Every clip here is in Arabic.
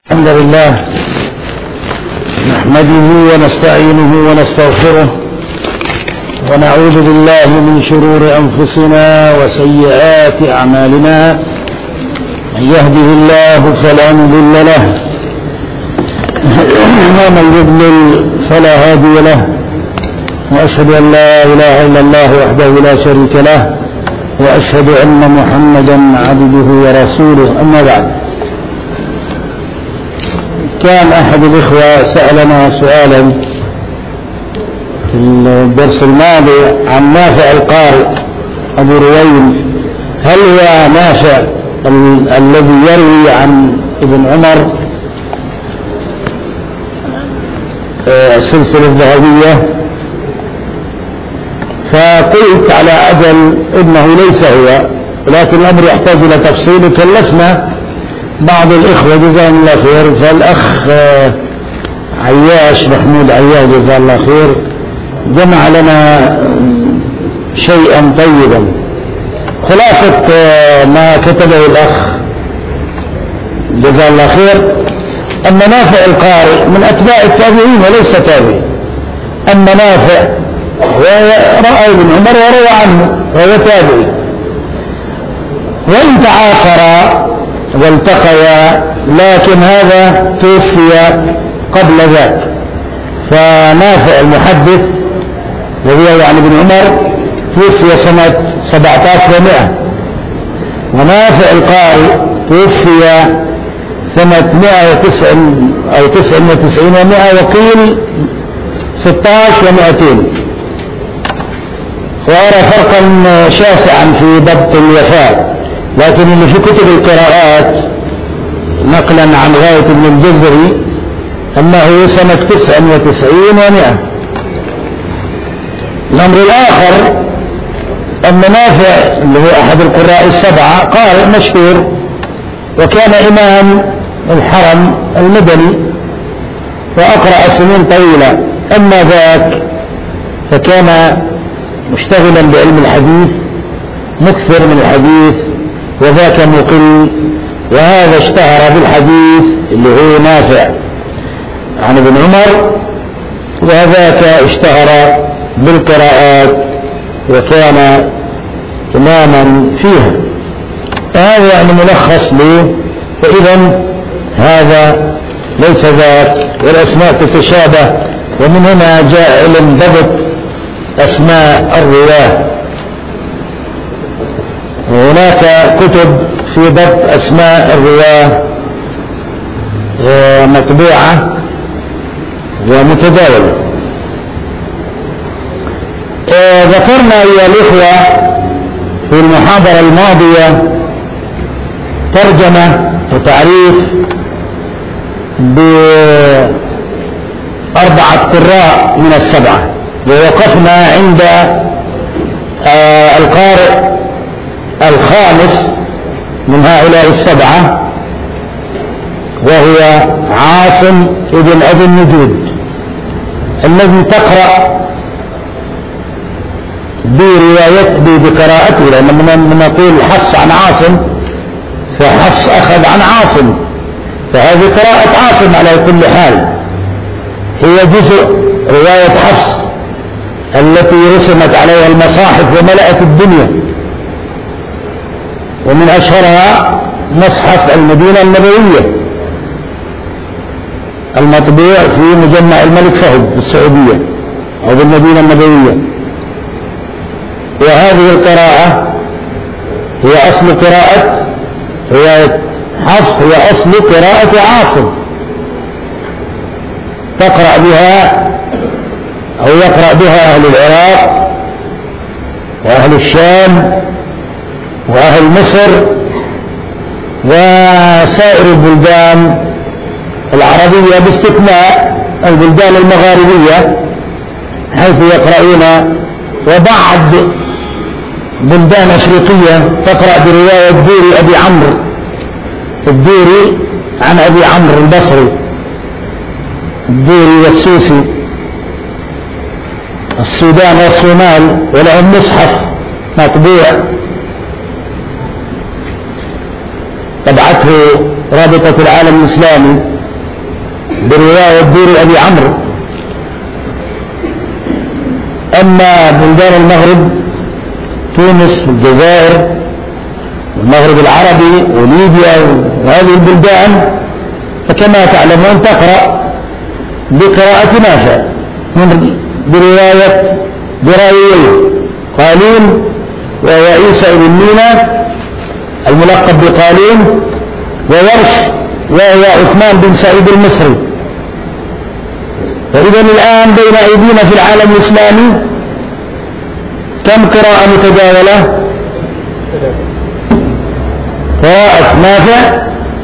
الحمد لله نحمده ونستعينه ونستغفره ونعوذ بالله من شرور أنفسنا وسيئات أعمالنا. من يهده الله فلا مضل له ومن يضلل فلا هادي له، وأشهد أن لا إله إلا الله وحده لا شريك له، وأشهد أن محمدا عبده ورسوله. أما بعد، كان أحد الإخوة سألنا سؤالا في الدرس الماضي عن نافع القارئ أبو رويم، هل هو نافع الذي يروي عن ابن عمر السلسلة الذهبية؟ فقلت على أجل إنه ليس هو، ولكن الأمر يحتاج إلى تفصيل. كلفنا بعض الإخوة جزاهم الله خير، فالأخ عياش محمود عياش جزاه الله خير جمع لنا شيئا طيبا. خلاصة ما كتبه الأخ جزاه الله خير أن نافع القارئ من أتباع التابعين وليس تابعي. أما نافع رأى ابن عمر وروى عنه وهو تابعي، وإن تعاصر والتقيا، لكن هذا توفي قبل ذاك. فنافع المحدث وهو يعني ابن عمر توفي سنة 1700، ونافع القارئ توفي سنة 109 أو 99 و100، وقيل 16 و200. وأرى فرقا شاسعا في ضبط الوفاة، لكن اللي في كتب القراءات نقلا عن غاية ابن الجزري أنه سنة 99 و100. الأمر الآخر أن نافع اللي هو أحد القراء السبعة قارئ مشهور، وكان إمام الحرم المدني وأقرأ سنين طويلة. أما ذاك فكان مشتغلا بعلم الحديث، مكثر من الحديث، وذاك مقل، وهذا اشتهر بالحديث اللي هو نافع عن ابن عمر، وذاك اشتهر بالقراءات وكان إماما فيها. هذا يعني ملخص له. فإذا هذا ليس ذاك، والأسماء تتشابه، ومن هنا جاء علم ضبط أسماء الرواه. وهناك كتب في ضبط أسماء الرواه مطبوعة ومتداولة. ذكرنا يا الإخوة في المحاضرة الماضية ترجمة وتعريف ب4 قراء من ال7، ووقفنا عند القارئ الخامس من هؤلاء ال7، وهو عاصم ابن أبي النجود، الذي تقرأ بقراءته، لأن من نقول حفص عن عاصم فحفص أخذ عن عاصم، فهذه قراءة عاصم على كل حال، هي جزء رواية حفص التي رسمت عليها المصاحف وملأت الدنيا، ومن أشهرها مصحف المدينة النبوية المطبوع في مجمع الملك فهد بالسعودية أو بالمدينة النبوية. وهذه القراءة هي أصل قراءة رواية حفص، هي أصل قراءة عاصم، تقرأ بها أو يقرأ بها أهل العراق وأهل الشام وأهل مصر وسائر البلدان العربية، باستثناء البلدان المغاربية حيث يقرؤون، وبعض بلدان أفريقية تقرأ برواية الدوري أبي عمرو، الدوري عن أبي عمرو البصري، الدوري والسوسي، السودان والصومال، ولهم مصحف مطبوع طبعته رابطة العالم الإسلامي برواية دور أبي عمرو. أما بلدان المغرب تونس والجزائر والمغرب العربي وليبيا وهذه البلدان فكما تعلمون تقرأ بقراءة نافع برواية براويين قالون وهو عيسى بن مينا الملقب بقالون، وورش وهو عثمان بن سعيد المصري. فإذا الآن بين أيدينا في العالم الإسلامي كم قراءة متداولة؟ قراءة نافع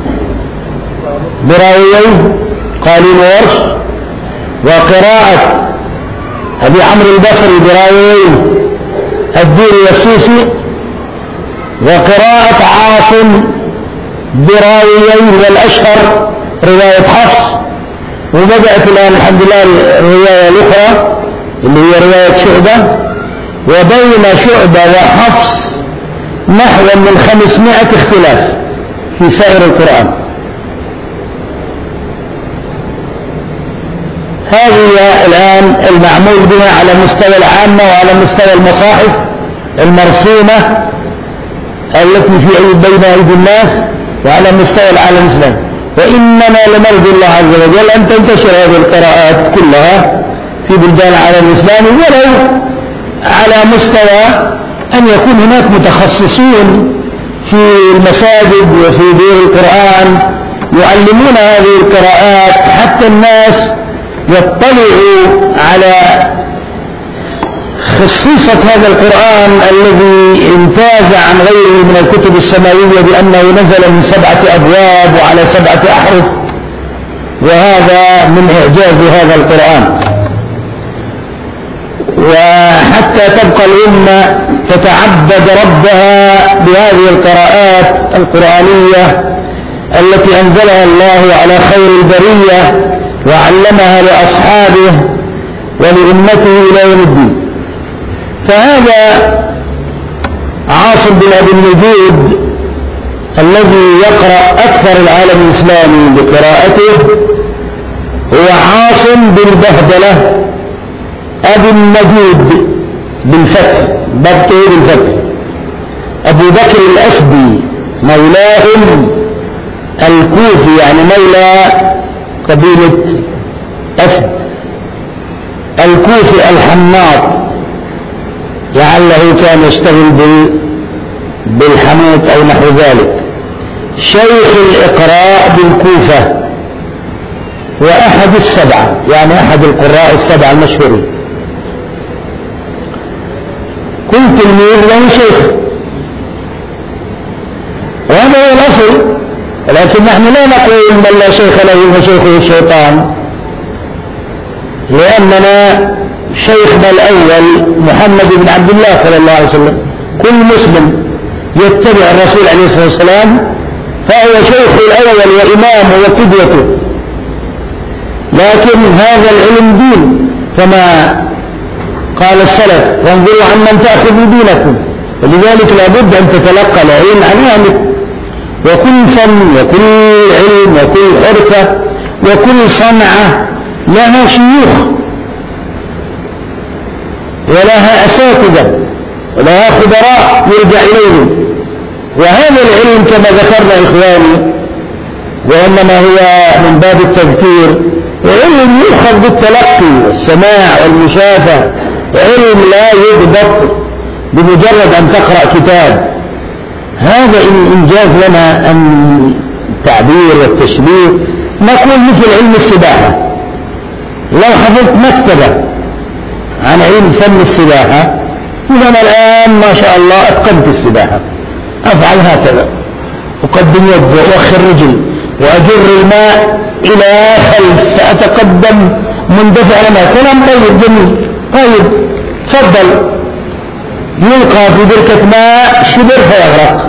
براويين قالون وورش، وقراءة أبي عمرو البصري براويين الدوري والسوسي، وقراءة عاصم براويين والأشهر رواية حفص. وبدأت الآن الحمد لله الرواية الأخرى اللي هي رواية شعبة، وبين شعبة وحفص نحو من 500 اختلاف في سائر القرآن. هذه الآن المعمول بها على مستوى العامة وعلى مستوى المصاحف المرسومة التي في بين أيدي الناس وعلى مستوى العالم الإسلامي. وإننا لنرجو الله عز وجل أن تنتشر هذه القراءات كلها في بلدان العالم الإسلامي، ولو على مستوى أن يكون هناك متخصصون في المساجد وفي دور القرآن يعلمون هذه القراءات حتى الناس يطلعوا على خصيصة هذا القرآن الذي امتاز عن غيره من الكتب السماوية بأنه نزل من 7 أبواب وعلى 7 أحرف، وهذا من إعجاز هذا القرآن. وحتى تبقى الأمة تتعبد ربها بهذه القراءات القرآنية التي أنزلها الله على خير البرية وعلمها لأصحابه ولأمته إلى يوم الدين. فهذا عاصم بن أبي النجود الذي يقرأ أكثر العالم الإسلامي بقراءته هو عاصم بن بهدلة أبي النجود بالفتح، ضبطه بالفتح، أبو بكر الأسدي مولاهم الكوفي، يعني مولى قبيلة أسد الكوفي الحناط، لعله كان يشتغل بالحنوط أو نحو ذلك. شيخ الإقراء بالكوفة وأحد ال7، يعني أحد القراء ال7 المشهورين. كنت تلميذ له شيخ، وهذا هو الأصل. لكن نحن لا نقول من لا شيخ له فشيخه الشيطان، لأننا شيخنا الأول محمد بن عبد الله صلى الله عليه وسلم. كل مسلم يتبع الرسول عليه الصلاة والسلام فهو شيخه الأول وإمامه وقدوته، لكن هذا العلم دين كما قال السلف: وانظروا عمن تأخذوا دينكم. ولذلك لابد أن تتلقى العلم عن أهله، وكل فن وكل علم وكل حرفة وكل صنعة لها شيوخ ولها أساتذة ولها خبراء يرجع إليهم. وهذا العلم كما ذكرنا إخواني، وإنما هو من باب التذكير، علم يؤخذ بالتلقي والسماع والمشافهة، علم لا يضبط بمجرد أن تقرأ كتاب. هذا إنجاز لنا أن التعبير والتشبيه. نقول مثل علم السباحة، لو حفظت مكتبة عن علم فن السباحة، إذا الآن ما شاء الله أتقنت السباحة، أفعل هكذا، أقدم يد وأؤخر رجل وأجر الماء إلى خلف فأتقدم مندفع لما. كلام طيب جميل. طيب تفضل، يلقى في بركة ماء شبر فيغرق،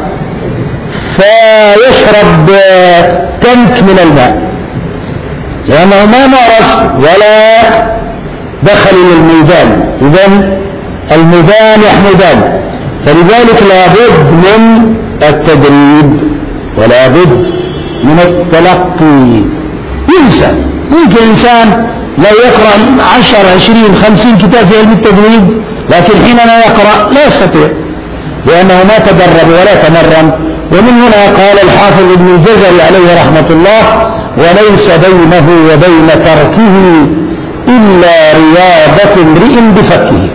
فيشرب تنك من الماء لأنه ما مارس ولا دخل إلى الميدان. إذن الميدان يحمدان. فلذلك لابد من التدريب ولا بد من التلقي. ينسى يمكن إنسان لا يقرأ 10 20 50 كتاب في علم التجويد، لكن حينما يقرأ لا يستطيع لأنه ما تدرب ولا تمرن. ومن هنا قال الحافظ ابن الجزري عليه رحمة الله: وليس بينه وبين تركه إلا رياضة امرئ بفكه.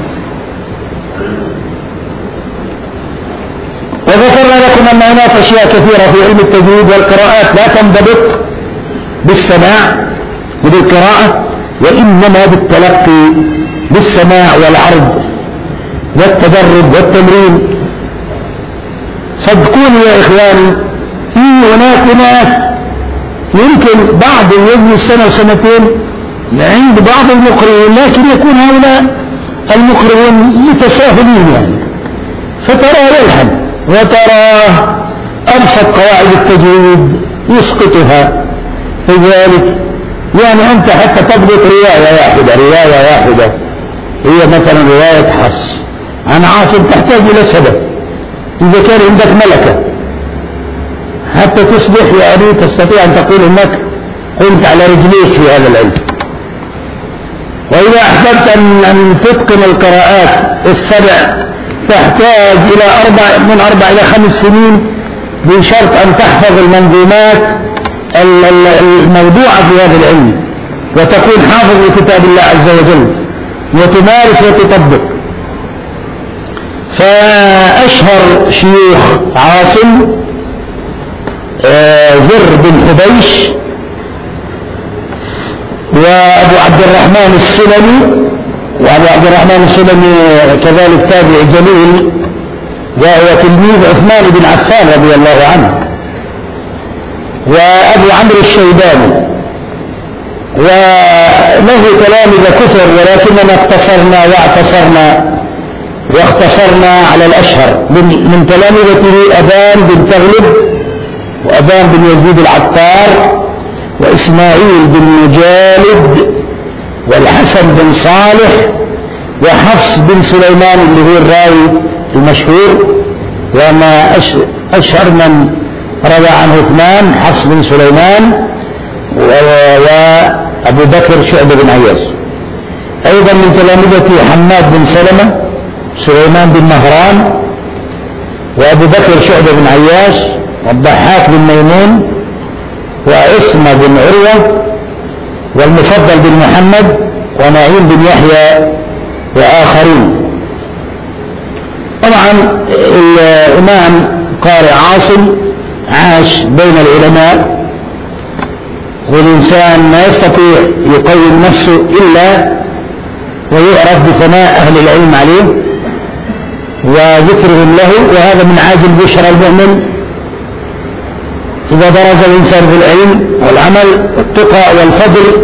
وذكرنا لكم أن هناك أشياء كثيرة في علم التجويد والقراءات لا تنضبط بالسماع وبالقراءة، وإنما بالتلقي، بالسماع والعرض والتدرب والتمرين. صدقوني يا إخواني، في هناك ناس يمكن بعض يجلس سنة وسنتين عند بعض المقرئين، لكن يكون هؤلاء المقرئون متساهلين يعني، فترى يلحن وترى أبسط قواعد التجويد يسقطها. لذلك يعني أنت حتى تضبط رواية واحدة هي مثلا رواية حفص عن عاصم تحتاج إلى سبب، إذا كان عندك ملكة حتى تصبح يعني تستطيع أن تقول إنك قمت على رجليك في هذا العلم. وإذا أحببت أن تتقن القراءات السبع تحتاج إلى من 4 إلى 5 سنين، بشرط أن تحفظ المنظومات الموضوعة في هذا العلم، وتكون حافظ لكتاب الله عز وجل، وتمارس وتطبق. فأشهر شيوخ عاصم زر بن حبيش، وأبو عبد الرحمن السلمي، وأبو عبد الرحمن السلمي كذلك تابع جليل، وهو تلميذ عثمان بن عفان رضي الله عنه، وأبو عمرو الشيباني، وله تلامذة كثر، ولكننا واختصرنا على الأشهر. من تلامذته أبان بن تغلب، وأبان بن يزيد العطار، وإسماعيل بن مجالد، والحسن بن صالح، وحفص بن سليمان اللي هو الراوي المشهور. وما أشهر من روى عنه 2: حفص بن سليمان وأبو بكر شعبة بن عياش. أيضا من تلامذته حماد بن سلمة، سليمان بن مهران، وأبو بكر شعبة بن عياش، والضحاك بن ميمون، وعصمة بن عروة، والمفضل بن محمد، ونعيم بن يحيى، وآخرين. طبعا الإمام قارئ عاصم عاش بين العلماء، والإنسان ما يستطيع يقيم نفسه إلا ويعرف بثناء أهل العلم عليه وذكرهم له. وهذا من عاجل بشرى المؤمن إذا درج الإنسان في العلم والعمل والتقى والفضل،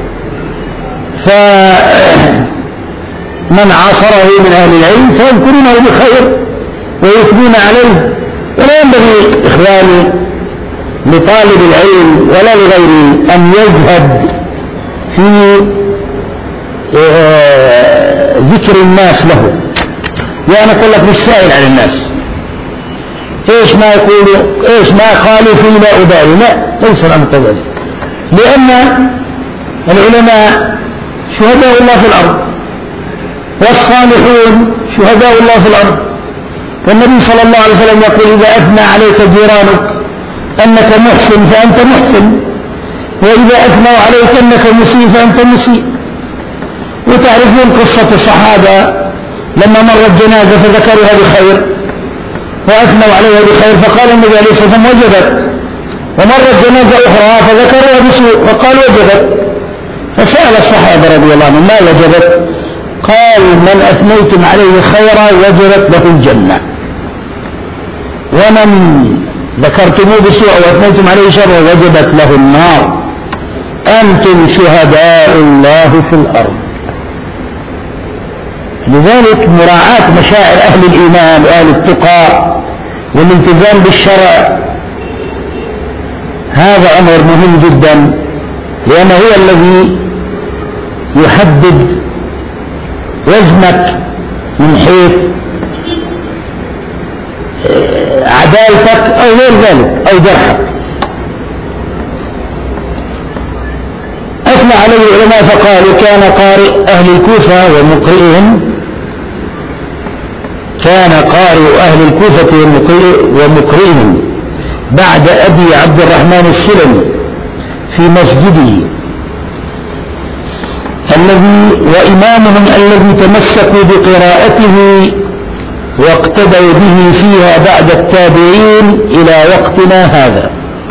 فمن عاصره من أهل العلم سيذكرونه بخير ويثنون عليه. ولا ينبغي إخواني لطالب العلم ولا لغيره أن يزهد في ذكر الناس له. يعني أقول لك مش سائل عن الناس، ايش ما يقولوا ايش ما قالوا في لا أبالي، لا، ليس الأمر كذلك، لأن العلماء شهداء الله في الأرض، والصالحون شهداء الله في الأرض. والنبي صلى الله عليه وسلم يقول: إذا أثنى عليك جيرانك أنك محسن فأنت محسن، وإذا أثنوا عليك أنك مسيء فأنت مسيء. وتعرفون قصة الصحابة لما مرت جنازة فذكروها بخير وأثنوا عليها بخير، فقال النبي عليه الصلاة والسلام: وجبت. ومرت جنازة أخرى فذكروها بسوء فقال: وجبت. فسأل الصحابة رضي الله عنهم: ما وجبت؟ قال: من أثنيتم عليه خيرا وجبت له الجنة، ومن ذكرتموه بسوء وأثنيتم عليه شرا وجبت له النار. أنتم شهداء الله في الأرض. لذلك مراعاة مشاعر أهل الإيمان وأهل التقى والالتزام بالشرع هذا أمر مهم جدا، لأنه هو الذي يحدد وزنك من حيث عدالتك أو غير ذلك أو جرحك. أجمع عليه العلماء فقالوا كان قارئ أهل الكوفة ومقرئهم بعد أبي عبد الرحمن السلمي في مسجده وإمامهم الذي تمسكوا بقراءته واقتدوا به فيها بعد التابعين إلى وقتنا هذا.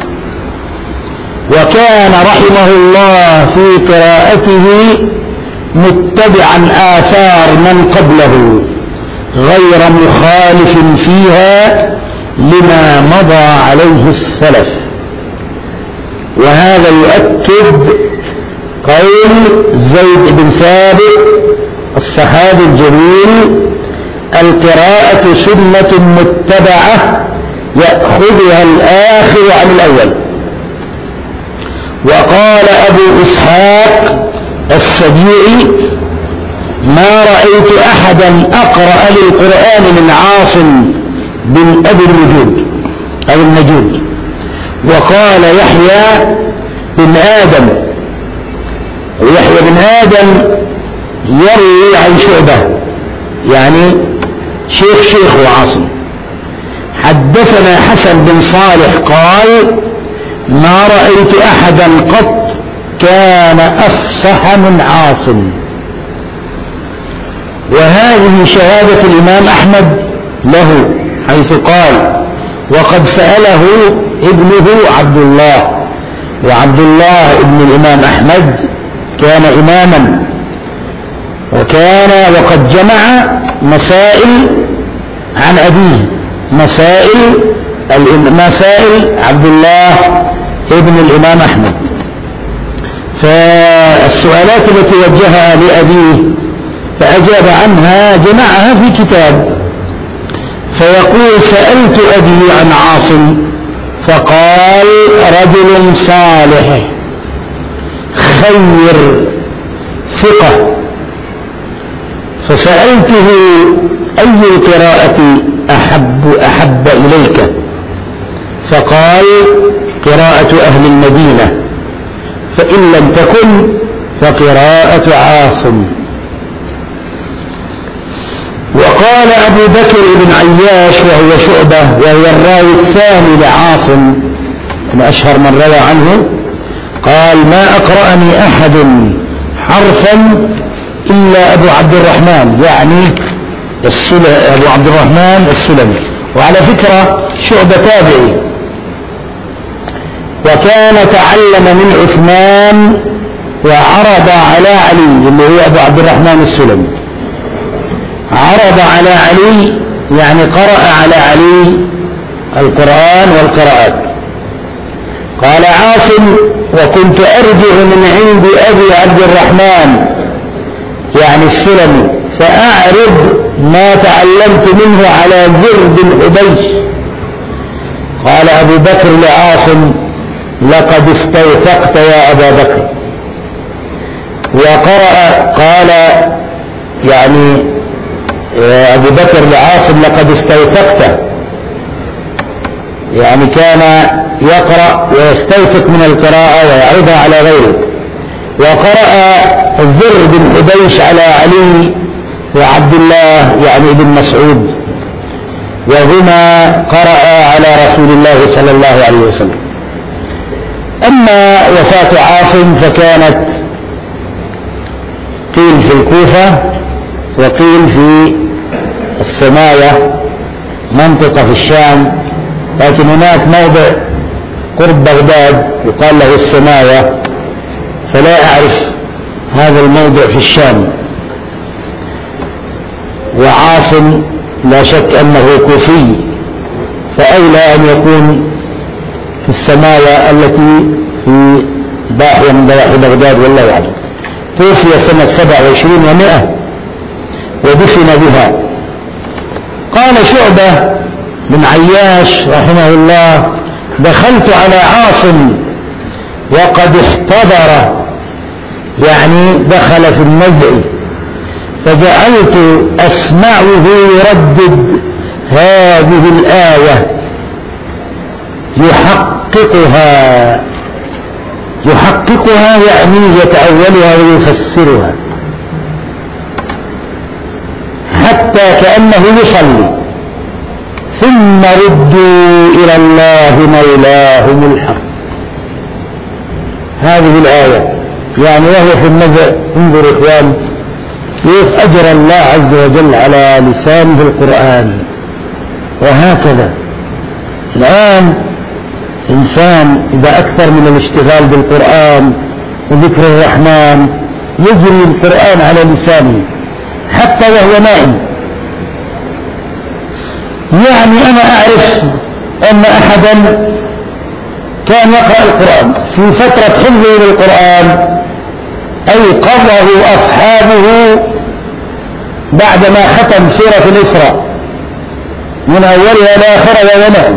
وكان رحمه الله في قراءته متبعا آثار من قبله غير مخالف فيها لما مضى عليه السلف. وهذا يؤكد قول زيد بن ثابت الصحابي الجليل: القراءة سنة متبعة يأخذها الآخر عن الأول. وقال أبو إسحاق السبيعي: ما رأيت أحدا أقرأ للقرآن من عاصم بن أبي النجود. وقال يحيى بن آدم يروي عن شعبة، يعني شيخ وعاصم. حدثنا حسن بن صالح قال: ما رأيت أحدا قط كان أفصح من عاصم. وهذه شهادة الإمام أحمد له، حيث قال: وقد سأله ابنه عبد الله، وعبد الله ابن الإمام أحمد كان إماما، وقد جمع مسائل عن أبيه، مسائل عبد الله ابن الإمام أحمد. فالسؤالات التي وجهها لأبيه فأجاب عنها جمعها في كتاب. فيقول: سألت أبي عن عاصم فقال: رجل صالح خير ثقة. فسألته: أي القراءة أحب إليك؟ فقال: قراءة أهل المدينة، فإن لم تكن فقراءة عاصم. وقال أبو بكر بن عياش وهو شعبة وهو الراوي الثاني لعاصم من أشهر من روى عنه، قال: ما أقرأني أحد حرفا إلا أبو عبد الرحمن، يعني أبو عبد الرحمن السلمي. وعلى فكرة شعبة تابعي، وكان تعلم من عثمان وعرض على علي اللي هو أبو عبد الرحمن السلمي. عرض على علي يعني قرأ على علي القرآن والقراءات. قال عاصم: وكنت أرجع من عند أبي عبد الرحمن يعني السلمي فأعرض ما تعلمت منه على زر بن حبيش. قال أبو بكر لعاصم: لقد استوثقت يا أبا بكر. وقرأ قال يعني أبو بكر لعاصم: لقد استوثقت، يعني كان يقرأ ويستوثق من القراءة ويعرضها على غيره. وقرأ الزر بن حبيش على علي وعبد الله يعني ابن مسعود، وهما قرأ على رسول الله صلى الله عليه وسلم. أما وفاة عاصم فكانت قيل في الكوفة وقيل في السماية منطقة في الشام، لكن هناك موضع قرب بغداد يقال له السماية، فلا أعرف هذا الموضع في الشام. وعاصم لا شك أنه كوفي، فأولى أن يكون في السماية التي في ضاحية من ضواحي بغداد والله أعلم. توفي سنة 27 و100 ودفن بها. قال شعبة بن عياش رحمه الله: دخلت على عاصم وقد احتضر، يعني دخل في النزع، فجعلت أسمعه يردد هذه الآية يحققها: يحققها يعني يتأولها ويفسرها حتى كأنه يصلي، ثم ردوا إلى الله مولاهم الحق. هذه الآية يعني وهو في النزع. انظر إخوان كيف أجرى الله عز وجل على لسانه القرآن. وهكذا الآن إنسان إذا أكثر من الاشتغال بالقرآن وذكر الرحمن يجري القرآن على لسانه حتى وهو نائم. يعني أنا أعرف أن أحدا كان يقرأ القرآن في فترة حفظه للقرآن أيقظه أصحابه بعدما ختم سورة الإسراء من أولها إلى آخرها وهو نائم.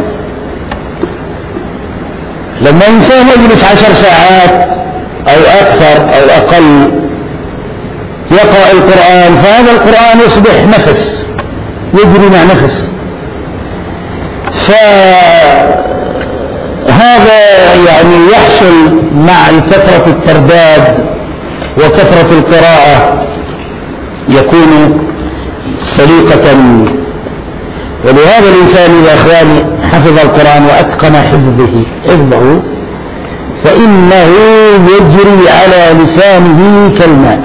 لما إنسان يجلس 10 ساعات أو أكثر أو أقل يقرأ القرآن فهذا القرآن يصبح نفس يجري مع نفس. فهذا يعني يحصل مع كثرة الترداد وكثرة القراءة يكون سليقة. ولهذا الإنسان يا إخواني حفظ القرآن وأتقن حفظه فإنه يجري على لسانه كالماء.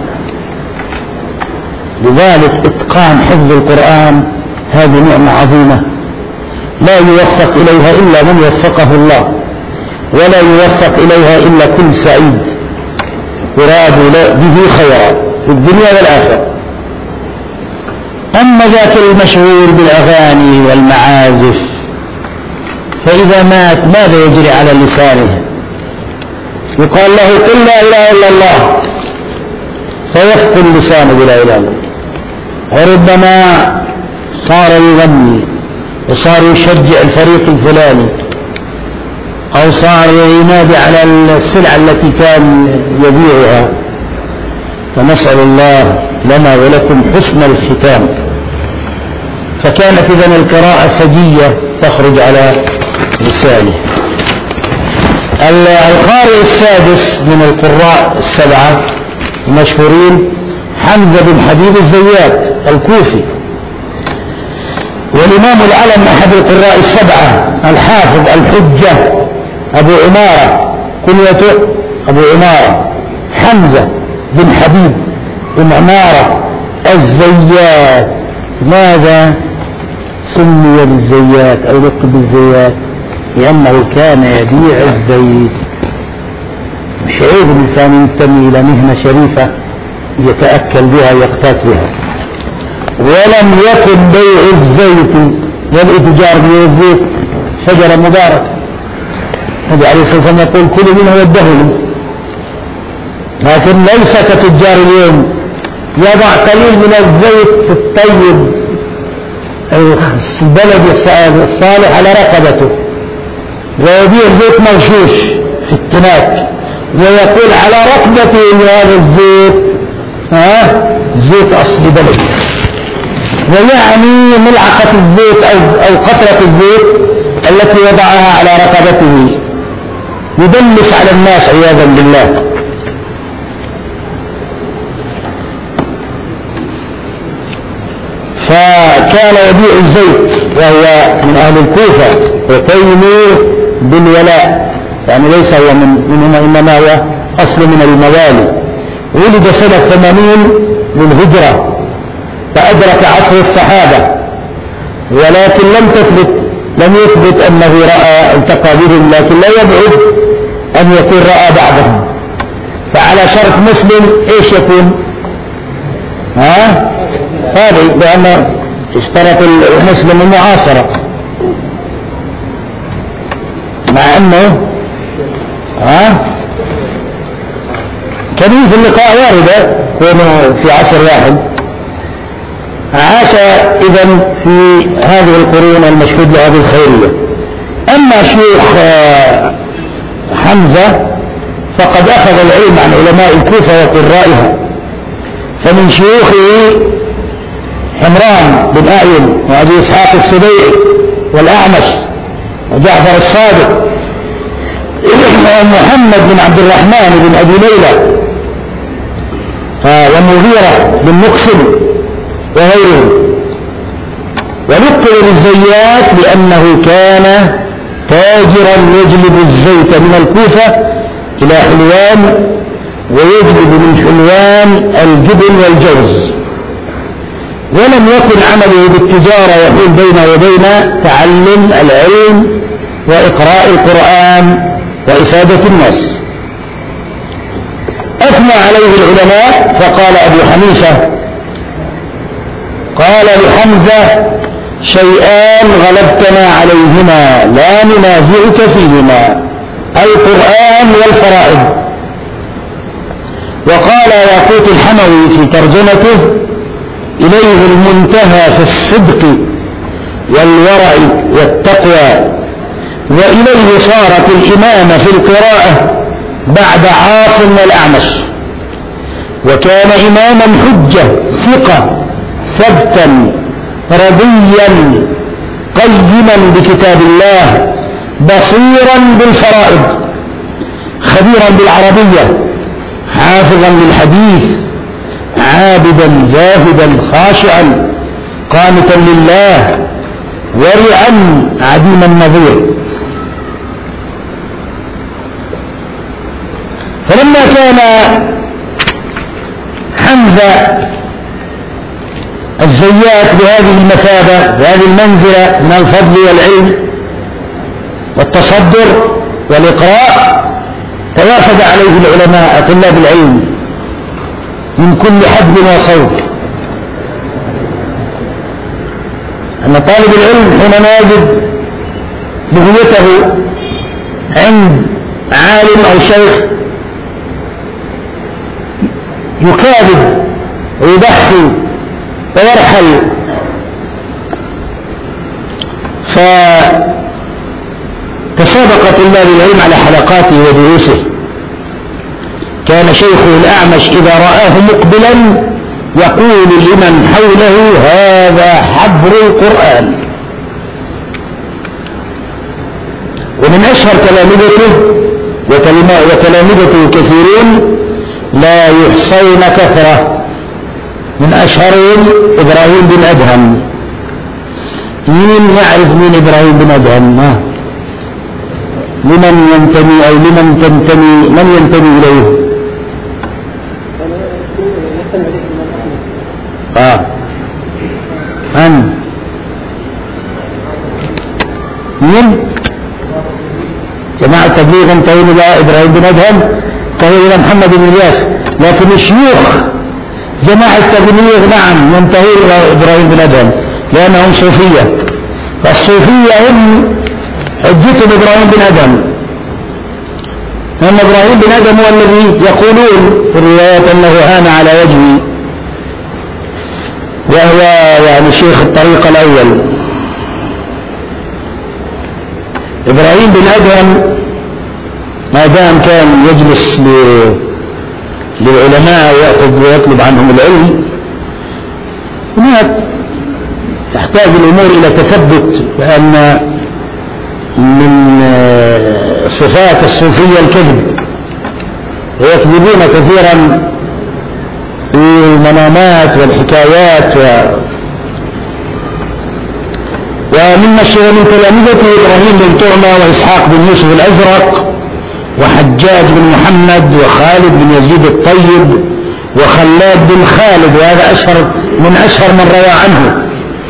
لذلك إتقان حفظ القرآن هذه نعمة عظيمة لا يوفق إليها إلا من وفقه الله، ولا يوفق إليها إلا كل سعيد يراد به خيرا في الدنيا والآخرة. أما ذاك المشغول بالأغاني والمعازف فإذا مات ماذا يجري على لسانه؟ يقال له قل لا إله إلا الله فيثقل لسانه بلا إله إلا الله. وربما صار يغني وصار يشجع الفريق الفلاني أو صار ينادي على السلعة التي كان يبيعها. فنسأل الله لنا ولكم حسن الختام. فكانت إذن القراءة سجية تخرج على لسانه. القارئ السادس من القراء السبعة المشهورين حمزة بن حبيب الزيات الكوفي، والإمام العلم أحد القراء السبعة الحافظ الحجة أبو عمارة كنيته أبو عمارة حمزة بن حبيب بن عمارة الزيات. ماذا سمي بالزيات أو لقب بالزيات؟ لأنه كان يبيع الزيت. مش عيب الإنسان ينتمي إلى مهنة شريفة يتأكل بها يقتات بها. ولم يكن بيع الزيت والاتجار بالزيت شجرة مباركة. النبي عليه الصلاة والسلام يقول كل منه وادهن، لكن ليس كتجار اليوم يضع قليل من الزيت الطيب البلد الصالح على رقبته ويبيع زيت مرشوش في التناك ويقول على رقبته هذا الزيت زيت أصل بلد. ويعني ملعقة الزيت أو قطرة الزيت التي وضعها على رقبته يدلس على الناس عياذا بالله. فكان يبيع الزيت وهو من أهل الكوفة وتيمي بالولاء، يعني ليس هو منهم إنما هو أصل من الموالي. ولد سنة 80 للهجرة فأدرك عصر الصحابة، ولكن لم يثبت أنه رأى التقى بهم، لكن لا يبعد أن يكون رأى بعضهم. فعلى شرط مسلم إيش يكون؟ هذا لأن اشترط المسلم المعاصرة، مع أنه كريم في اللقاء واردة كونه في عصر واحد. عاش إذن في هذه القرون المشهود لهذه الخيرية. أما شيخ حمزة فقد أخذ العلم عن علماء الكوفة وقرائها، فمن شيوخه حمران بن أعين وأبي إسحاق السبيعي والأعمش وجعفر الصادق محمد بن عبد الرحمن بن أبي ليلى ومغيرة بن مقسم وغيره. ولقب بالزيات لأنه كان تاجرا يجلب الزيت من الكوفة إلى حلوان، ويجلب من حلوان الجبن والجوز، ولم يكن عمله بالتجارة يحول بينه وبين تعلم العلم وإقراء القرآن وإفادة الناس. أثنى عليه العلماء فقال أبو حنيفة قال لحمزة: شيئان غلبتنا عليهما لا ننازعك فيهما، القرآن والفرائض. وقال ياقوت الحموي في ترجمته: إليه المنتهى في الصدق والورع والتقوى، وإليه صارت الإمامة في القراءة بعد عاصم والأعمش، وكان إماما حجة ثقة ثبتا رضيا قيما بكتاب الله، بصيرا بالفرائض، خبيرا بالعربية، حافظا للحديث، عابدا زاهدا خاشعا قانتا لله، ورعا عديم النظير. فلما كان حمزة الزيات بهذه المثابة بهذه المنزلة من الفضل والعلم والتصدر والإقراء، توافد عليه العلماء طلاب العلم من كل حدب وصوب، أن طالب العلم حينما يجد بغيته عند عالم أو شيخ يكابد ويضحي ويرحل، فتسابق طلاب العلم على حلقاته ودروسه. كان شيخه الأعمش إذا رآه مقبلا يقول لمن حوله: هذا حبر القرآن. ومن أشهر تلامذته وتلامذته كثيرون لا يحصون كثرة، من أشهرهم إبراهيم بن أدهم. مين يعرف مين إبراهيم بن أدهم؟ لمن ينتمي أو لمن تنتمي، من ينتمي إليه؟ مين؟ جماعة تبليغ انتهوا إلى إبراهيم بن أدهم، انتهوا إلى محمد بن إلياس، لكن الشيوخ جماعة التبليغ نعم ينتهوا إلى إبراهيم بن أدهم لأنهم صوفية، فالصوفية هم حجتهم إبراهيم بن أدهم. أن إبراهيم بن أدهم هو الذي يقولون في الروايات أنه هان على وجهه، وهو يعني شيخ الطريق الأول. إبراهيم بن أدهم ما دام كان يجلس للعلماء ويأخذ ويطلب عنهم العلم، هناك تحتاج الأمور إلى تثبت، لأن من صفات الصوفية الكذب، ويكذبون كثيرا في المنامات والحكايات ومن تلامذته إبراهيم بن طعمة وإسحاق بن يوسف الأزرق وحجاج بن محمد وخالد بن يزيد الطيب وخلاد بن خالد، وهذا من أشهر من روى عنه،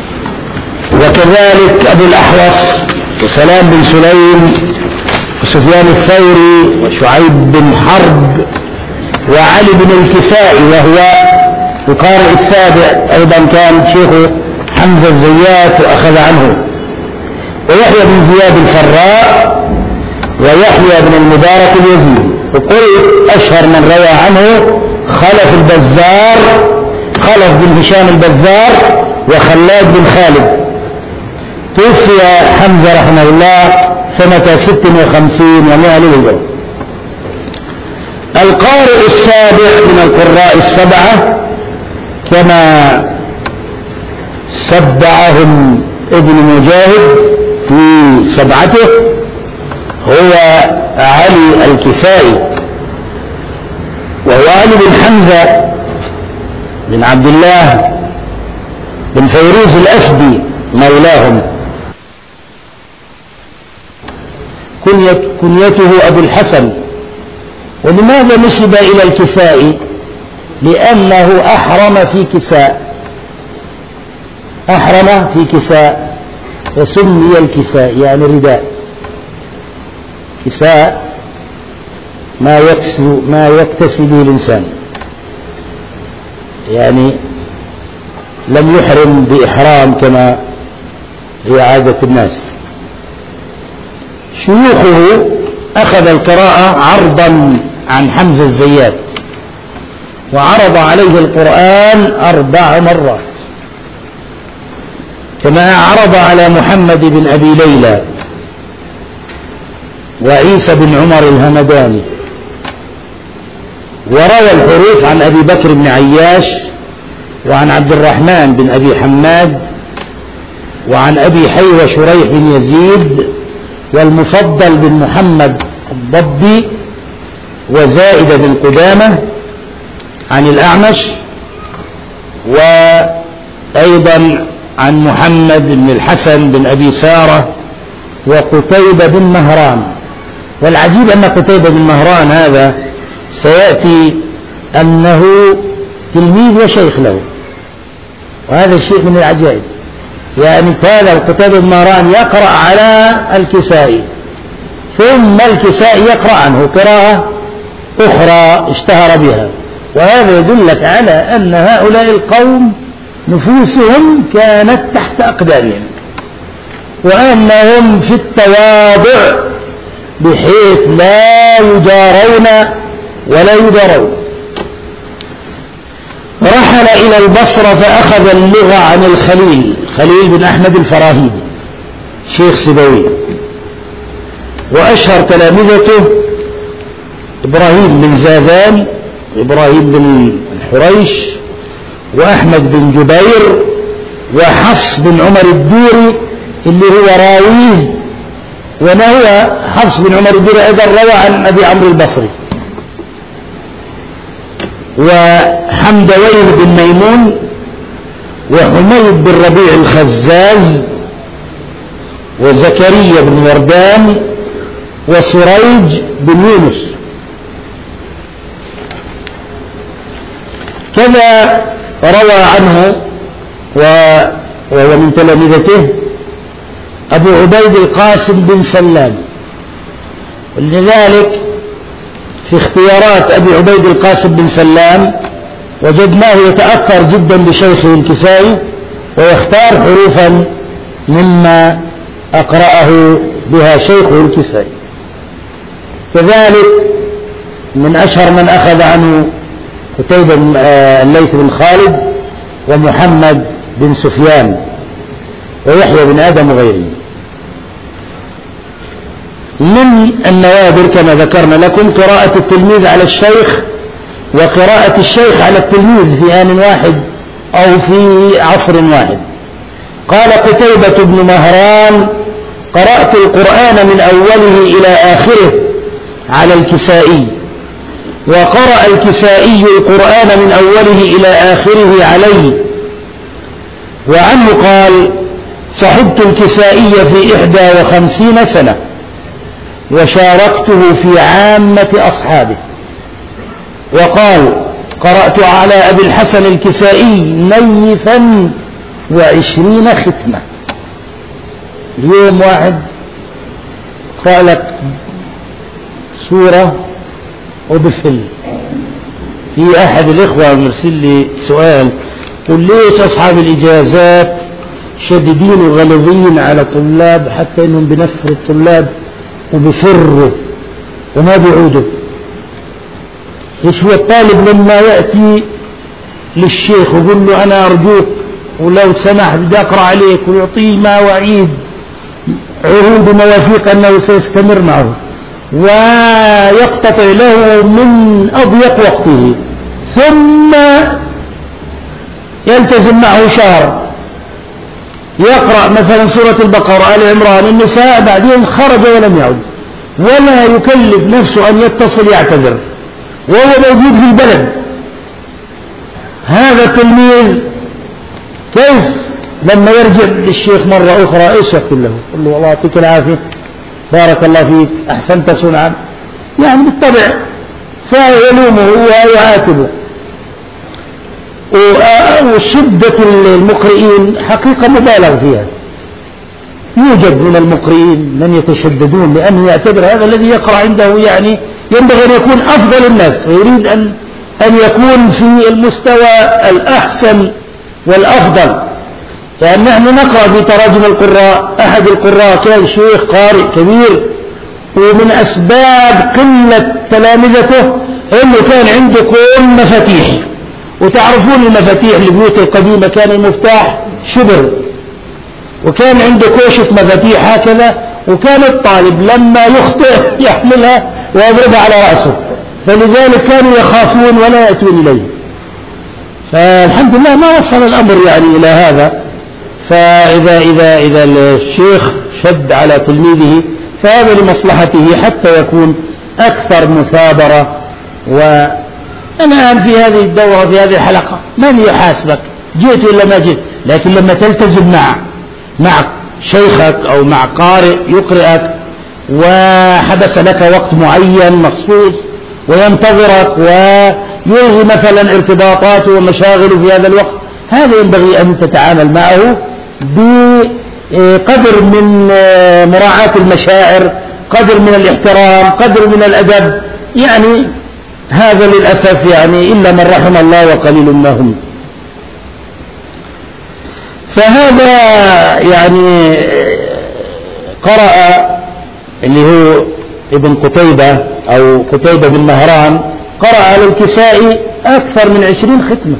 وكذلك أبو الأحوص وسلام بن سليم وسفيان الثوري وشعيب بن حرب وعلي بن الكسائي وهو القارئ السابع أيضا كان شيخ حمزة الزيات وأخذ عنه، ويحيى بن زياد الفراء ويحيى بن المبارك اليزيدي. وقل أشهر من روى عنه خلف البزار، خلف بن هشام البزار وخلاد بن خالد. توفي حمزة رحمه الله سنة 56 و100 للهجرة. القارئ السابع من القراء السبعة كما سبعهم ابن مجاهد في سبعته، هو علي الكسائي، وهو علي بن حمزة بن عبد الله بن فيروز الأسدي مولاهم، كنيته أبو الحسن. ولماذا نسب إلى الكسائي؟ لأنه أحرم في كساء، أحرم في كساء وسمي الكساء يعني رداء. كساء ما يكتسي به الإنسان، يعني لم يحرم بإحرام كما هي عادة الناس. شيوخه أخذ القراءة عرضا عن حمزة الزيات، وعرض عليه القرآن 4 مرات، كما عرض على محمد بن أبي ليلى وعيسى بن عمر الهمداني. وروى الحروف عن أبي بكر بن عياش وعن عبد الرحمن بن أبي حماد وعن أبي حيوة شريح بن يزيد والمفضل بن محمد الضبي وزائد بن قدامة عن الأعمش، وأيضا عن محمد بن الحسن بن أبي سارة وقتيبة بن مهران. والعجيب أن قتيبة بن مهران هذا سيأتي أنه تلميذ وشيخ له، وهذا الشيء من العجائب. يعني هذا قتيبة بن مهران يقرأ على الكسائي، ثم الكسائي يقرأ عنه قراءة أخرى اشتهر بها. وهذا يدلك على أن هؤلاء القوم نفوسهم كانت تحت أقدامهم، وأنهم في التواضع بحيث لا يجارون ولا يدارون. رحل إلى البصرة فأخذ اللغة عن خليل بن أحمد الفراهيدي شيخ سيبويه. وأشهر تلامذته إبراهيم بن زاذان وإبراهيم بن الحريش وأحمد بن جبير وحفص بن عمر الدوري اللي هو راويه، وما هو حفص بن عمر الدوري أيضا روى عن أبي عمرو البصري، وحمدويه بن ميمون وحميد بن ربيع الخزاز وزكريا بن وردان وسريج بن يونس. كذا روى عنه وهو من تلامذته أبو عبيد القاسم بن سلام. ولذلك في اختيارات أبي عبيد القاسم بن سلام وجدناه يتأثر جدا بشيخه الكسائي ويختار حروفا مما أقرأه بها شيخه الكسائي. كذلك من أشهر من أخذ عنه قتيبة الليث بن خالد ومحمد بن سفيان ويحيى بن آدم وغيره. من النوادر كما ذكرنا لكم قراءة التلميذ على الشيخ وقراءة الشيخ على التلميذ في آن واحد أو في عصر واحد. قال قتيبة بن مهران: قرأت القرآن من أوله إلى آخره على الكسائي، وقرأ الكسائي القرآن من أوله إلى آخره علي. وعنه قال: صحبت الكسائي في 51 سنة وشاركته في عامة أصحابه. وقال: قرأت على أبي الحسن الكسائي نيفا 20 ختمة. اليوم واحد قالك سورة وبفل. في أحد الإخوة مرسل لي سؤال، قل ليش أصحاب الإجازات شديدين وغلظين على طلاب حتى إنهم بنفروا الطلاب وبفروا وما بيعودوا؟ إيش هو الطالب لما يأتي للشيخ ويقول له أنا أرجوك ولو سمح بدي أقرأ عليك ويعطيه مواعيد عهود ومواثيق أنه سيستمر معه ويقتطع له من أضيق وقته، ثم يلتزم معه شهر يقرأ مثلا سورة البقرة، آل عمران، النساء، بعدين خرج ولم يعد، ولا يكلف نفسه أن يتصل يعتذر وهو موجود في البلد. هذا التلميذ كيف لما يرجع للشيخ مرة أخرى إيش يقول له؟ يقول له الله يعطيك العافية، بارك الله فيك، أحسنت صنعا. يعني بالطبع سيلومه ويعاتبه. وشدة المقرئين حقيقة مبالغ فيها. يوجد من المقرئين من يتشددون لأنه يعتبر هذا الذي يقرأ عنده يعني ينبغي أن يكون أفضل الناس، ويريد أن يكون في المستوى الأحسن والأفضل. فأن نحن نقرأ في تراجم القراء، أحد القراء كان شيخ قارئ كبير، ومن أسباب قلة تلامذته أنه كان عنده كل مفاتيح. وتعرفون المفاتيح البيوت القديمة كان المفتاح شبر، وكان عنده كوشة مفاتيح هكذا، وكان الطالب لما يخطئ يحملها ويضربها على رأسه، فلذلك كانوا يخافون ولا يأتون إليه. فالحمد لله ما وصل الأمر يعني إلى هذا. فإذا الشيخ شد على تلميذه فهذا لمصلحته حتى يكون أكثر مثابرة. والآن في هذه الدورة في هذه الحلقة من يحاسبك جئت ولا ما جئت، لكن لما تلتزم مع شيخك أو مع قارئ يقرئك وحبس لك وقت معين مخصوص وينتظرك ويلغي مثلا ارتباطاته ومشاغله في هذا الوقت، هذا ينبغي أن تتعامل معه بقدر من مراعاة المشاعر، قدر من الاحترام، قدر من الأدب. يعني هذا للأسف يعني إلا من رحم الله وقليل ما هم. فهذا يعني قرأ اللي هو ابن قتيبة أو قتيبة بن مهران قرأ على الكسائي أكثر من 20 ختمة.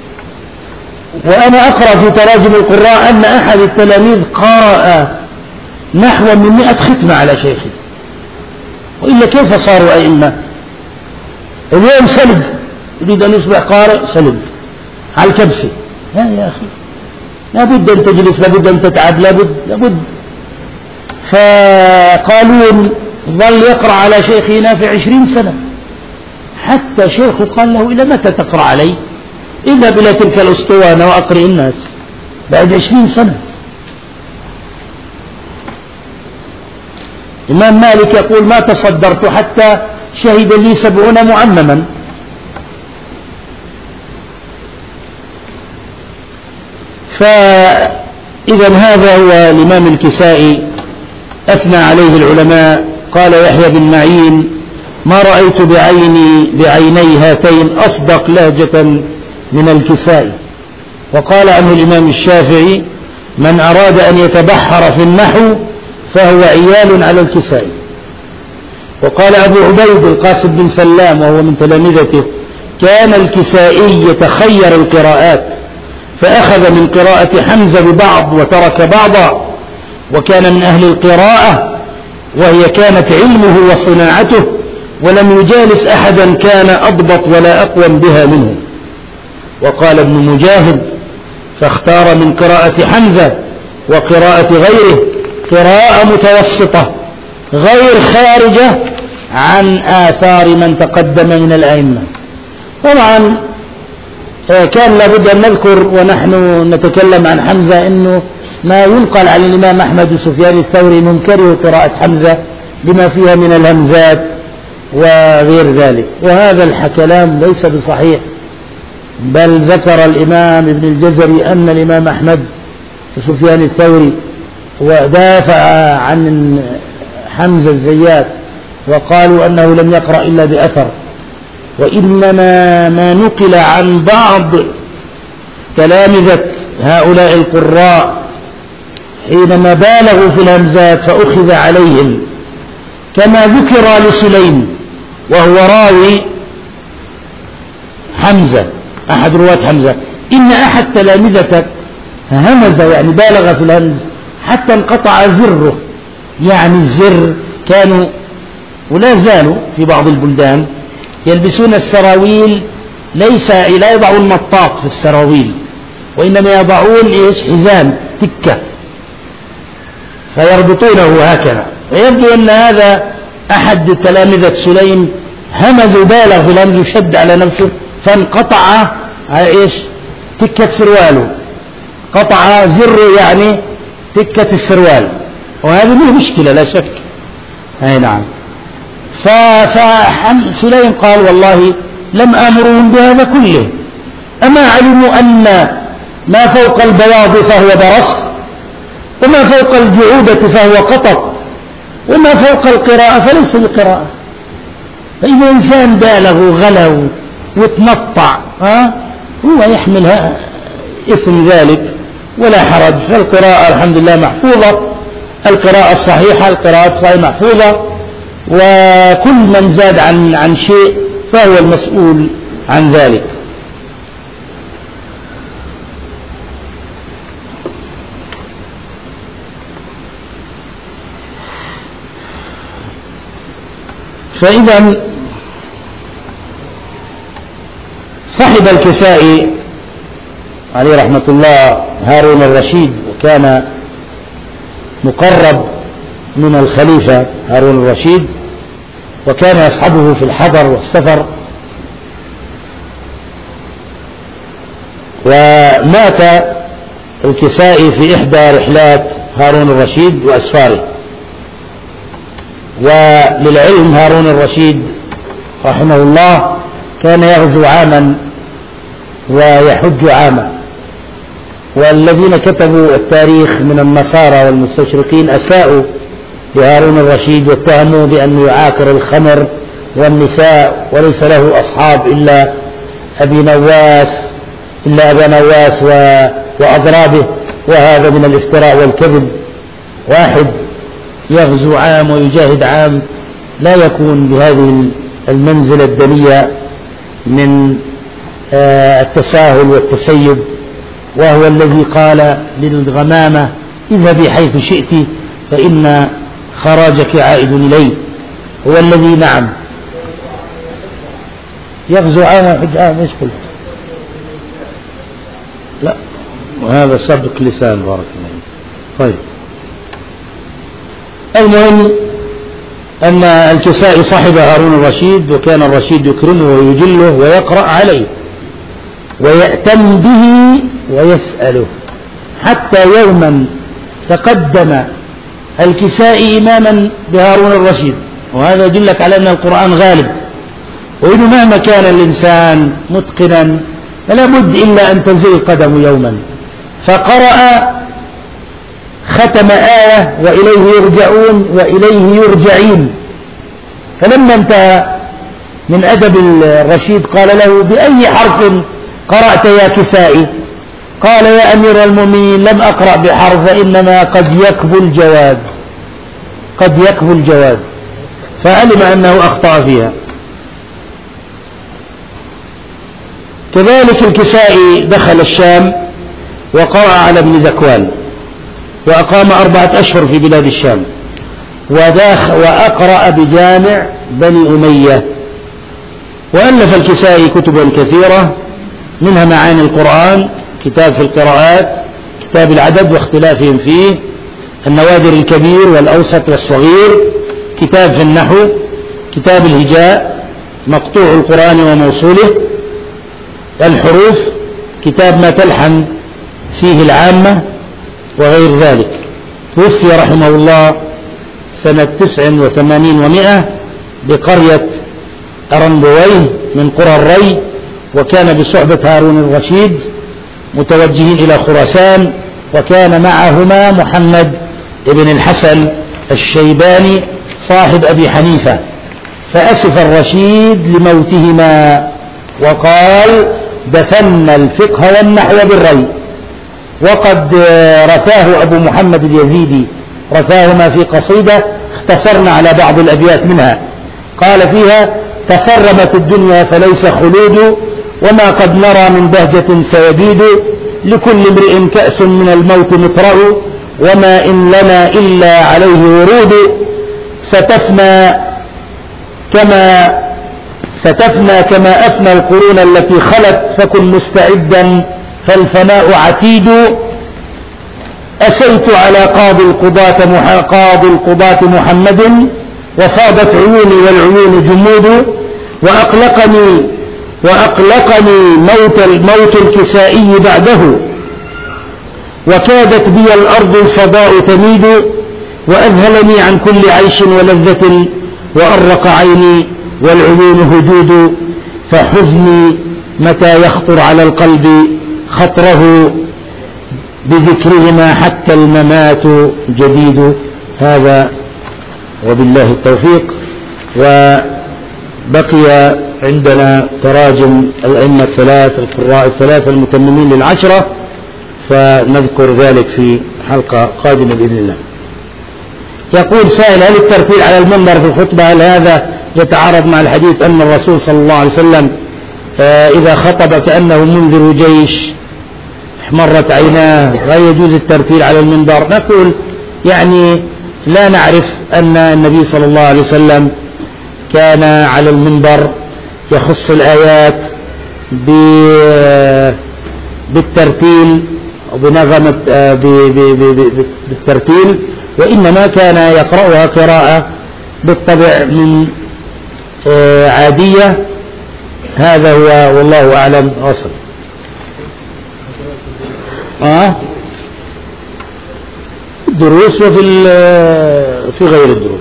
وأنا أقرأ في تراجم القراء أن أحد التلاميذ قرأ نحو من 100 ختمة على شيخه، وإلا كيف صاروا أئمة؟ اليوم سلق، يريد أن يصبح قارئ سلق على الكبسة. لا يا أخي، لابد أن تجلس، لابد أن تتعب، لابد. فقالون ظل يقرأ على شيخه نافع 20 سنة، حتى شيخه قال له إلى متى تقرأ علي؟ اذهب إلى تلك الأسطوانة وأقرئ الناس. بعد 20 سنة. الإمام مالك يقول ما تصدرت حتى شهد لي 70 معمما. فإذا هذا هو الإمام الكسائي أثنى عليه العلماء. قال يحيى بن معين ما رأيت بعيني هاتين أصدق لهجة من الكسائي. وقال عنه الإمام الشافعي من أراد أن يتبحر في النحو فهو عيال على الكسائي. وقال أبو عبيد القاسم بن سلام وهو من تلامذته كان الكسائي يتخير القراءات، فأخذ من قراءة حمزة ببعض وترك بعضا، وكان من أهل القراءة وهي كانت علمه وصناعته، ولم يجالس أحدا كان أضبط ولا أقوم بها منه. وقال ابن مجاهد فاختار من قراءة حمزة وقراءة غيره قراءة متوسطة غير خارجة عن آثار من تقدم من الأئمة. طبعا كان لابد أن نذكر ونحن نتكلم عن حمزة أنه ما ينقل عن الإمام أحمد وسفيان الثوري من كره قراءة حمزة لما فيها من الهمزات وغير ذلك، وهذا الكلام ليس بصحيح. بل ذكر الإمام ابن الجزري أن الإمام أحمد وسفيان الثوري ودافع عن حمزة الزيات وقالوا أنه لم يقرأ إلا بأثر، وإنما ما نقل عن بعض تلامذة هؤلاء القراء حينما بالغوا في الهمزات فأخذ عليهم، كما ذكر لسليم وهو راوي حمزة أحد رواة حمزة إن أحد تلامذتك همز يعني بالغ في الهمز حتى انقطع زره. يعني الزر كانوا ولا زالوا في بعض البلدان يلبسون السراويل، لا يضعون مطاط في السراويل، وإنما يضعون حزام تكة فيربطونه هكذا. ويبدو أن هذا أحد تلامذة سليم همز وبالغ في الهمز وشد على نفسه فانقطع إيش تكة سرواله، قطع زره يعني تكة السروال، وهذه مو مشكلة لا شك. أي نعم. فسليم قال والله لم آمرهم بهذا كله، أما علموا أن ما فوق البياض فهو برص، وما فوق الجعودة فهو قطط، وما فوق القراءة فليس القراءة. فإذا إنسان بالغ وغلو وتنطع هو يحمل إثم ذلك ولا حرج. فالقراءة الحمد لله محفوظة، القراءة الصحيحة، القراءة الصحيحة محفوظة، وكل من زاد عن شيء فهو المسؤول عن ذلك. فإذا صحب الكسائي عليه رحمة الله هارون الرشيد، وكان مقرب من الخليفة هارون الرشيد، وكان يصحبه في الحضر والسفر. ومات الكسائي في إحدى رحلات هارون الرشيد وأسفاره. وللعلم هارون الرشيد رحمه الله كان يغزو عاما ويحج عاما، والذين كتبوا التاريخ من النصارى والمستشرقين أساءوا لهارون الرشيد واتهموه بأنه يعاكر الخمر والنساء وليس له أصحاب إلا أبا نواس وأضرابه، وهذا من الافتراء والكذب. واحد يغزو عام ويجاهد عام لا يكون بهذه المنزلة الدنية من التساهل والتسيب، وهو الذي قال للغمامة اذهبي حيث شئت فإن خراجك عائد إلي. هو الذي نعم يغزو عام ويحج عام. ايش قلت؟ لا، وهذا سبق لسان بارك الله. طيب، المهم أن الكسائي صاحب هارون الرشيد، وكان الرشيد يكرمه ويجله ويقرأ عليه ويأتم به ويسأله، حتى يوما تقدم الكسائي إماما بهارون الرشيد. وهذا يدلك على أن القرآن غالب، وإنه مهما كان الإنسان متقنا فلا بد إلا أن تزل قدمه يوما. فقرأ ختم آية وإليه يرجعون وإليه يرجعين. فلما انتهى من أدب الرشيد قال له بأي حرف قرأت يا كسائي؟ قال يا أمير المؤمنين لم أقرأ بحرف، إنما قد يكبو الجواد، فعلم أنه أخطأ فيها. كذلك الكسائي دخل الشام وقرأ على ابن ذكوان، وأقام 4 أشهر في بلاد الشام، وأقرأ بجامع بني أمية. وألف الكسائي كتبا كثيرة، منها معاني القرآن، كتاب في القراءات، كتاب العدد واختلافهم فيه، النوادر الكبير والأوسط والصغير، كتاب في النحو، كتاب الهجاء، مقطوع القرآن وموصوله، الحروف، كتاب ما تلحن فيه العامة وغير ذلك. توفي رحمه الله سنة 89 و100 بقرية أرنبويه من قرى الري، وكان بصحبة هارون الرشيد متوجهين إلى خراسان، وكان معهما محمد بن الحسن الشيباني صاحب أبي حنيفة. فأسف الرشيد لموتهما وقال دفنا الفقه والنحو بالري. وقد رثاه أبو محمد اليزيدي، رثاهما في قصيدة اختصرنا على بعض الأبيات منها، قال فيها تصرمت الدنيا فليس خلود، وما قد نرى من بهجة سيبيد، لكل امرئ كأس من الموت مطرأ، وما إن لنا إلا عليه ورود، ستفنى كما أفنى القرون التي خلت، فكن مستعدا فالفناء عتيد. أسيت على قاضي القضاة محمد، وفاضت عيوني والعيون جمود، وأقلقني موت الكسائي بعده، وكادت بي الأرض الفضاء تميد، وأذهلني عن كل عيش ولذة، وأرق عيني والعيون هجود، فحزني متى يخطر على القلب خطره، بذكرهما حتى الممات جديد. هذا وبالله التوفيق. وبقي عندنا تراجم الأئمة الثلاث القراء الثلاثة المتممين للعشرة، فنذكر ذلك في حلقة قادمة بإذن الله. يقول سائل: هل الترتيل على المنبر في الخطبة هل هذا يتعارض مع الحديث أن الرسول صلى الله عليه وسلم إذا خطب كأنه منذر جيش احمرت عيناه، لا يجوز الترتيل على المنبر؟ نقول يعني لا نعرف أن النبي صلى الله عليه وسلم كان على المنبر يخص الآيات بالترتيل أو بنغمة بالترتيل، وإنما كان يقرأها قراءة بالطبع من عادية. هذا هو والله أعلم. أصل الدروس وفي غير الدروس.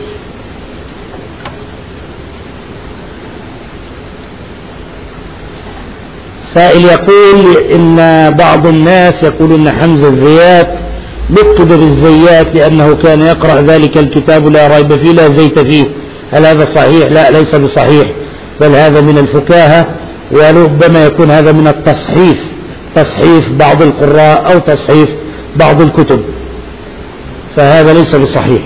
سائل يقول إن بعض الناس يقولون أن حمزة الزيات لقب بالزيات لأنه كان يقرأ ذلك الكتاب لا ريب فيه لا زيت فيه، هل هذا صحيح؟ لا، ليس بصحيح، بل هذا من الفكاهة، وربما يكون هذا من التصحيف، تصحيف بعض القراء أو تصحيف بعض الكتب، فهذا ليس بصحيح.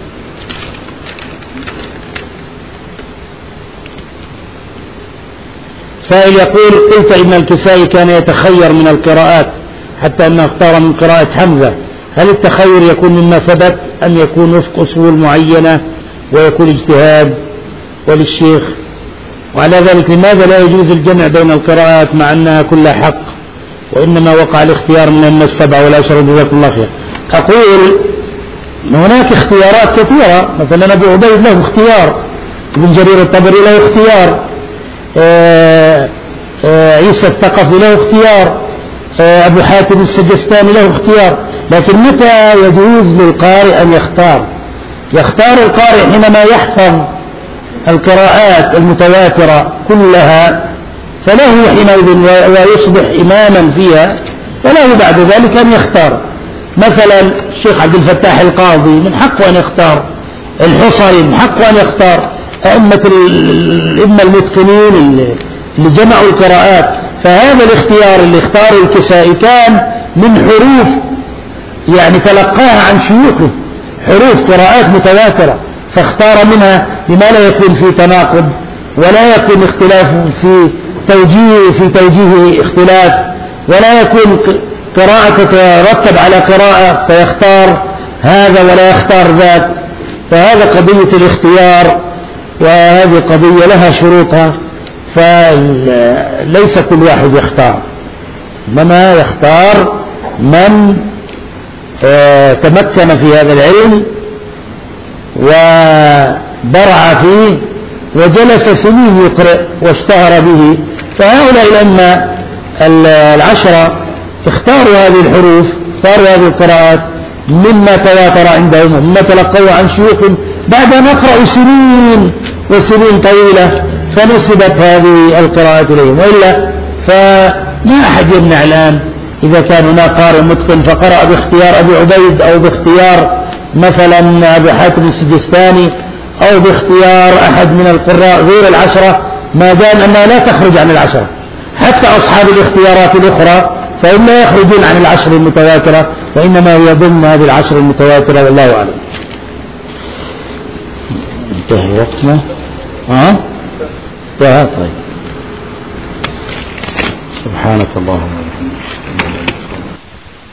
سائل يقول: قلت إن الكسائي كان يتخير من القراءات حتى أنه اختار من قراءة حمزة، هل التخير يكون مما ثبت أم يكون وفق أصول معينة ويكون اجتهاد وللشيخ؟ وعلى ذلك لماذا لا يجوز الجمع بين القراءات مع أنها كلها حق، وإنما وقع الاختيار من الناس 7 والعشرة؟ جزاكم الله خير. أقول هناك اختيارات كثيرة، مثلا أبو عبيد له اختيار، ابن جرير الطبري له اختيار، عيسى الثقفي له اختيار، أبو حاتم السجستاني له اختيار، لكن متى يجوز للقارئ أن يختار القارئ حينما يحفظ القراءات المتواترة كلها، فله حينئذ ويصبح إماما فيها، وله بعد ذلك أن يختار. مثلا الشيخ عبد الفتاح القاضي من حقه أن يختار، الحصري من حقه أن يختار، أئمة الأئمة المتقنين اللي جمعوا القراءات. فهذا الاختيار اللي اختار الكسائي كان من حروف يعني تلقاها عن شيوخه، حروف قراءات متواترة، فاختار منها لما لا يكون في تناقض ولا يكون اختلاف في توجيه اختلاف، ولا يكون قراءة تترتب على قراءة فيختار هذا ولا يختار ذاك. فهذا قضية الاختيار، وهذه قضية لها شروطها، فليس كل واحد يختار، إنما يختار من تمكن في هذا العلم وبرع فيه وجلس سنين يقرأ واشتهر به. فهؤلاء الأئمة العشرة اختاروا هذه الحروف، اختاروا هذه القراءات مما تواتر عندهم ومما تلقوا عن شيوخهم بعد أن أقرأوا سنين وسنين طويلة، فنسبت هذه القراءات إليهم. وإلا فما أحد يمنع الآن إذا كان هناك قارئ متقن فقرأ باختيار أبي عبيد أو باختيار مثلا أبي حاتم السجستاني أو باختيار أحد من القراء غير العشرة، ما دام أنها لا تخرج عن العشرة. حتى أصحاب الاختيارات الأخرى فهم لا يخرجون عن العشر المتواترة، وإنما هي ضمن هذه العشر المتواترة، والله أعلم. انتهى وقتنا. انتهى. طيب، سبحانك اللهم وبحمدك.